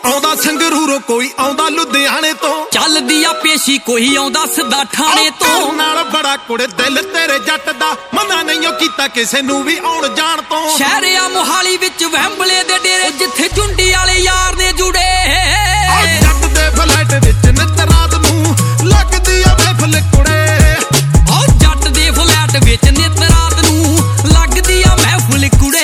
ਆਉਂਦਾ ਸੰਗਰੂਰੋਂ ਕੋਈ ਆਉਂਦਾ ਲੁਧਿਆਣੇ ਤੋਂ ਚੱਲਦੀ ਆ ਪੇਸ਼ੀ ਕੋਈ ਆਉਂਦਾ ਸਿੱਧਾ ਠਾਣੇ ਤੋਂ ਨਾਲ ਬੜਾ ਕੁੜੇ ਦਿਲ ਤੇਰੇ ਜੱਟ ਦਾ ਮਨਾ ਨਹੀਂ ਕੀਤਾ ਕਿਸੇ ਨੂੰ ਵੀ ਆਉਣ ਜਾਣ ਤੋਂ ਸ਼ਹਿਰ ਆ ਮੋਹਾਲੀ ਵਿੱਚ ਵੈਂਬਲੇ ਦੇ ਡੇਰੇ ਜਿੱਥੇ ਜੁੰਡੀ ਵਾਲੇ ਯਾਰ ਨੇ ਜੁੜੇ ਜੱਟ ਦੇ ਫਲੈਟ ਵਿੱਚ ਨਿੱਤ ਰਾਤ ਨੂੰ ਲੱਗਦੀ ਆ ਮਹਿਫਲ ਕੁੜੇ ਜੱਟ ਦੇ ਫਲੈਟ ਵਿੱਚ ਨਿੱਤ ਰਾਤ ਨੂੰ ਲੱਗਦੀ ਆ ਮਹਿਫਲ ਕੁੜੇ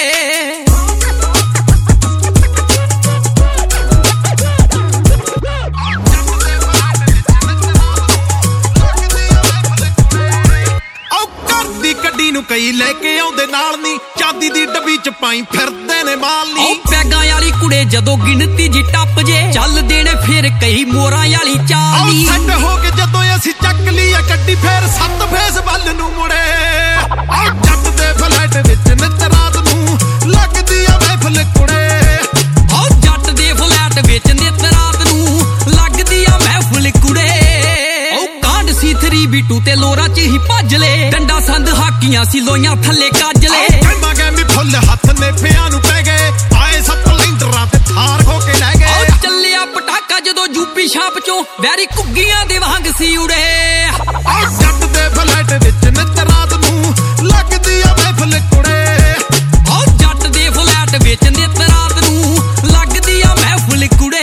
ਗੱਡੀ ਨੂੰ ਕਈ ਲੈ ਕੇ ਆਉਂਦੇ ਨਾਲ ਨੀ ਚਾਂਦੀ ਦੀ ਡੱਬੀ ਚ ਪਾਈ ਫਿਰਦੇ ਨੇ ਮਾਲ ਨੀ ਪੈਗਾਂ ਵਾਲੀ ਕੁੜੇ ਜਦੋਂ ਗਿਣਤੀ ਜੀ ਟੱਪ ਜੇ ਚੱਲਦੇ ਨੇ ਫਿਰ ਕਈ ਮੋਰਾਂ ਵਾਲੀ ਚਾਲੀ ਸੱਟ ਹੋ ਕੇ ਜਦੋਂ ਅਸੀਂ ਚੱਕ ਲਈ ਆ ਗੱਡੀ ਫੇਰ ਸੱਤ ਫੇਸ ਵੱਲ ਨੂੰ ਮੁੜੇ ਜੱਟ ਦੇ ਫਲੈਟ ਵਿੱਚ ਨਿੱਤ ਰਾਤ ਨੂੰ ਲੱਗਦੀ ਆ ਮਹਿਫਲ ਕੁੜੇ ਜੱਟ ਦੇ ਫਲੈਟ ਵਿੱਚ ਨਿੱਤ ਰਾਤ ਨੂੰ ਲੱਗਦੀ ਆ ਮਹਿਫਲ ਕੁੜੇ ਕਾਂਡ ਸੀ 3B2 ਤੇ ਲੋਰਾ ਚ ਹੀ ਭੱਜ ਲੈ ਡੰਡਾ ਸੰਦ ਹਾਕੀਆਂ ਸੀ ਲੋਈਆਂ ਥੱਲੇ ਕੱਜ ਲੈ ਕਹਿੰਦਾ ਗੈਮੀ ਫੁੱਲ ਹੱਥ ਨੇ ਫਿਆਂ ਨੂੰ ਪੈ ਗਏ ਆਏ ਸਪਲੈਂਡਰਾਂ ਤੇ ਥਾਰ ਹੋ ਕੇ ਲੈ ਗਏ ਚੱਲਿਆ ਪਟਾਕਾ ਜਦੋਂ ਯੂਪੀ ਛਾਪ ਚੋਂ ਵੈਰੀ ਘੁੱਗੀਆਂ ਦੇ ਵਾਂਗ ਸੀ ਉੜੇ ਜੱਟ ਦੇ ਫਲੈਟ ਵਿੱਚ ਨਿੱਤ ਰਾਤ ਨੂੰ ਲੱਗਦੀ ਆ ਮਹਿਫਲ ਕੁੜੇ ਜੱਟ ਦੇ ਫਲੈਟ ਵਿੱਚ ਨਿੱਤ ਰਾਤ ਨੂੰ ਲੱਗਦੀ ਆ ਮਹਿਫਲ ਕੁੜੇ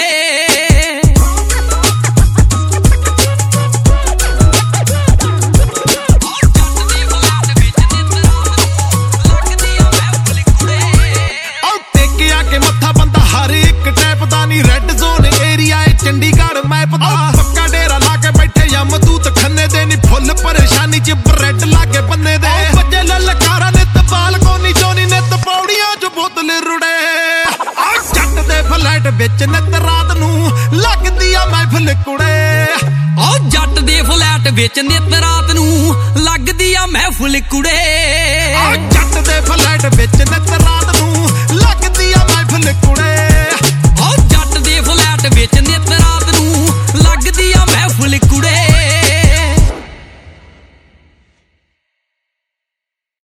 ਰੈੱਡ ਜ਼ੋਨ ਏਰੀਆ ਏ ਚੰਡੀਗੜ੍ਹ ਮੈਪ ਦਾ ਪੱਕਾ ਡੇਰਾ ਲਾ ਕੇ ਬੈਠੇ ਯਮਦੂਤ ਖੰਨੇ ਦੇ ਨੀ ਫੁੱਲ ਪਰੇਸ਼ਾਨੀ ਚ ਬ੍ਰੈਡ ਲਾਗੇ ਬੰਨੇ ਦੇ ਵੱਜੇ ਲਲਕਾਰਾ ਨਿੱਤ ਬਾਲਕੋਨੀ ਚੋਂ ਨਿੱਤ ਪੌੜੀਆਂ ਚ ਬੋਤਲ ਰੁੜੇ ਜੱਟ ਦੇ ਫਲੈਟ ਵਿੱਚ ਨਿੱਤ ਰਾਤ ਨੂੰ ਲੱਗਦੀ ਆ ਮਹਿਫਲ ਕੁੜੇ ਜੱਟ ਦੇ ਫਲੈਟ ਵਿੱਚ ਨਿੱਤ ਰਾਤ ਨੂੰ ਲੱਗਦੀ ਆ ਮਹਿਫਲ ਕੁੜੇ ਜੱਟ ਦੇ ਫਲੈਟ ਵਿੱਚ ਨਿੱਤ ਰਾਤ ਨੂੰ ਲੱਗਦੀ ਆ ਮਹਿਫਲ ਕੁੜੇ